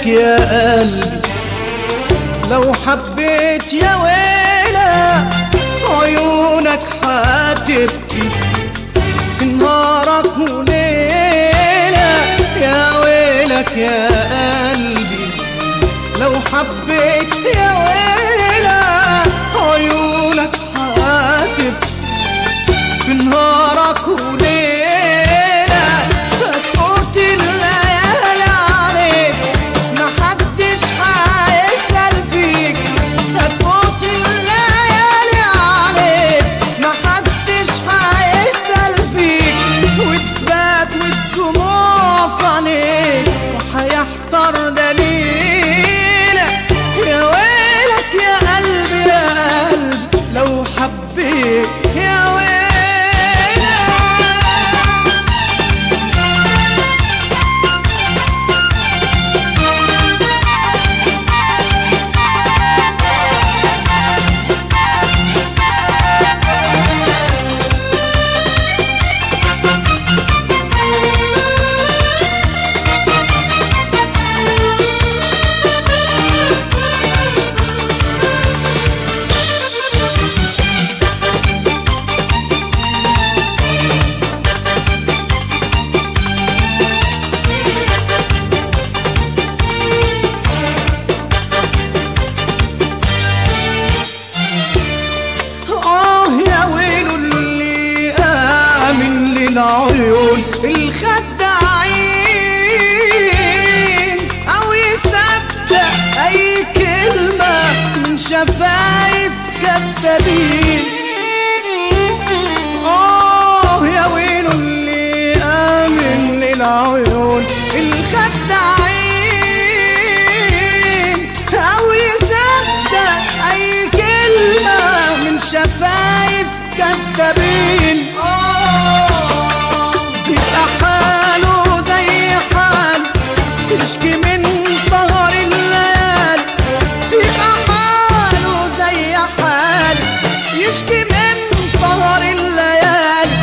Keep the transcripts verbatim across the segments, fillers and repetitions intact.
ويلك يا قلبي لو حبيت يا ويلك عيونك هتبكي في نهارك وليلك. يا ويلك يا قلبي لو حبيت يا ويلك عيونك هتبكي في نهارك وليلك. هتفوت الليالي عليك محدش هيسأل فيك. هتفوت الليالي عليك محدش هيسأل فيك. وتبات والدموع في عينيك وهيحتار دليلك. يا ويلك يا قلبي يا قلبي لو حبيت يا ويلك. العيون الخداعين أو يصدق أي كلمة من شفايف كدابين. آه يا ويله اللي آمن للعيون الخداعين أو يصدق أي كلمة من شفايف كدابين. يشكي من سهر الليالي يبقى حاله زي حالي. يشكي من سهر الليالي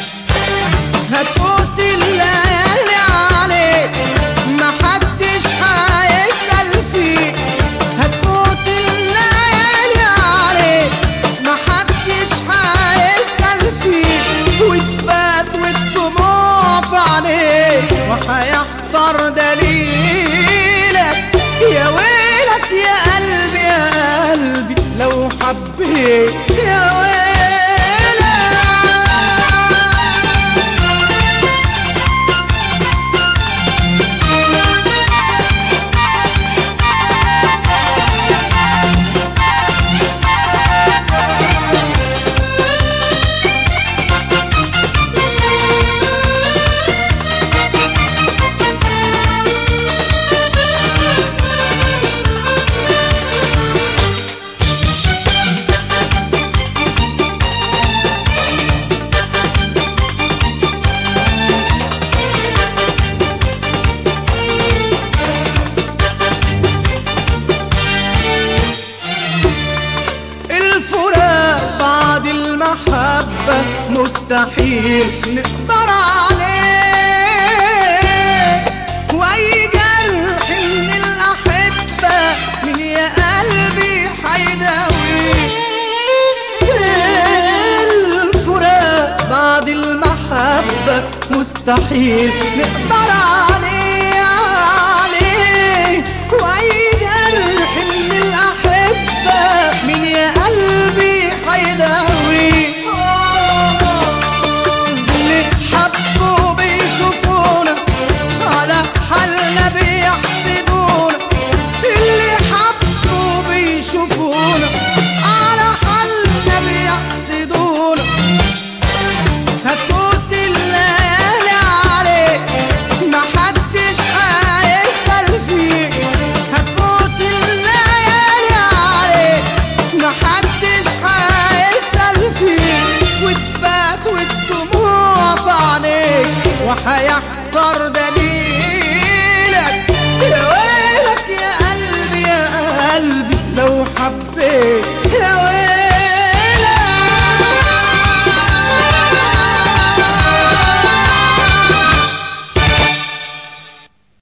هتفوت الليالي عليك محدش هيسأل فيك. هتفوت الليالي عليك محدش هيسأل فيك. وتبات والدموع في عينيك وهيحتار دليلك. يا ويلك يا قلبي يا قلبي لو حبيت يا ويلك. المحبة مستحيل نقدر عليه. وأي جرح من الأحبة من يا قلبي حيداويه. الفراق بعد المحبة مستحيل نقدر عليه.